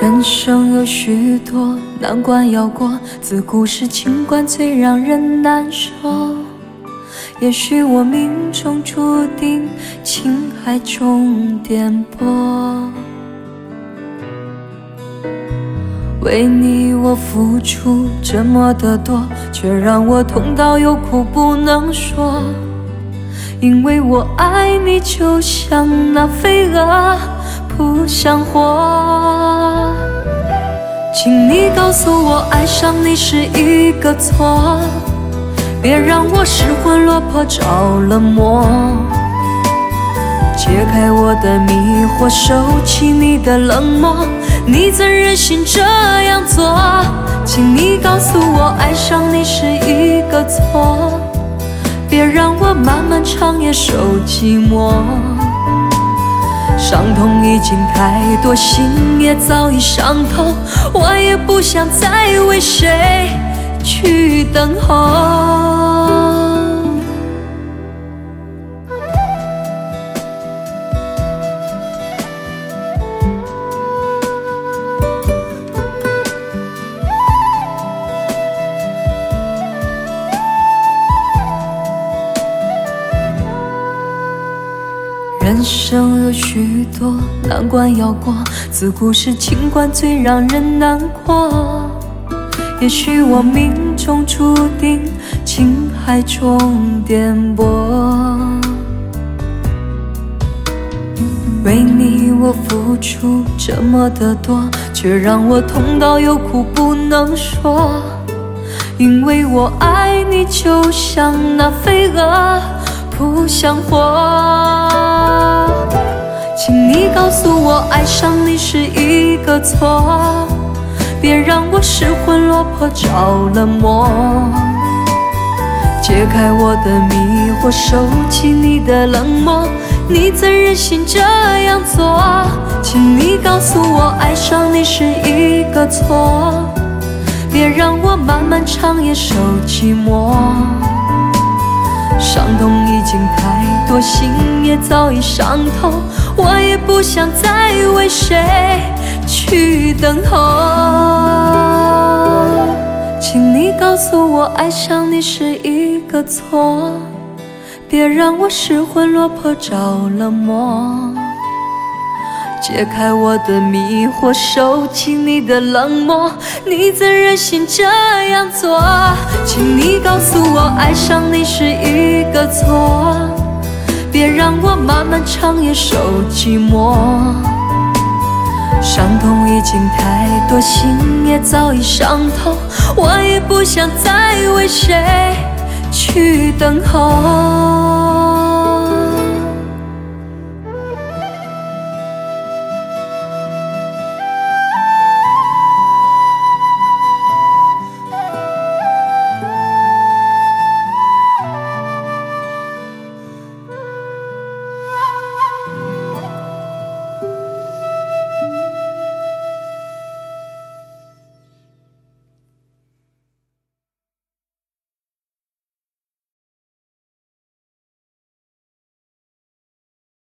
人生有许多难关要过，自古是情关最让人难受。也许我命中注定情海中颠簸，为你我付出这么的多，却让我痛到有苦不能说。因为我爱你就像那飞蛾扑向火，请你告诉我爱上你是一个错，别让我失魂落魄着了魔。解开我的迷惑，收起你的冷漠，你怎忍心这样做？请你告诉我爱上你是一个错，别让我漫漫长夜受寂寞。伤痛已经太多，心也早已伤透，我也不想再为谁去等候。人生有许多难关要过，自古是情关最让人难过。也许我命中注定情海中颠簸，为你我付出这么的多，却让我痛到有苦不能说。因为我爱你就像那飞蛾扑向火，请你告诉我爱上你是一个错，别让我失魂落魄着了魔。解开我的迷惑，收起你的冷漠，你怎忍心这样做？请你告诉我爱上你是一个错，别让我漫漫长夜受寂寞。伤痛已经太多，心也早已伤透，我也不想再为谁去等候。请你告诉我爱上你是一个错，别让我失魂落魄着了魔。解开我的迷惑，收起你的冷漠，你怎忍心这样做？请你告诉我爱上你是一个错，别让我漫漫长夜受寂寞。伤痛已经太多，心也早已伤透，我也不想再为谁去等候。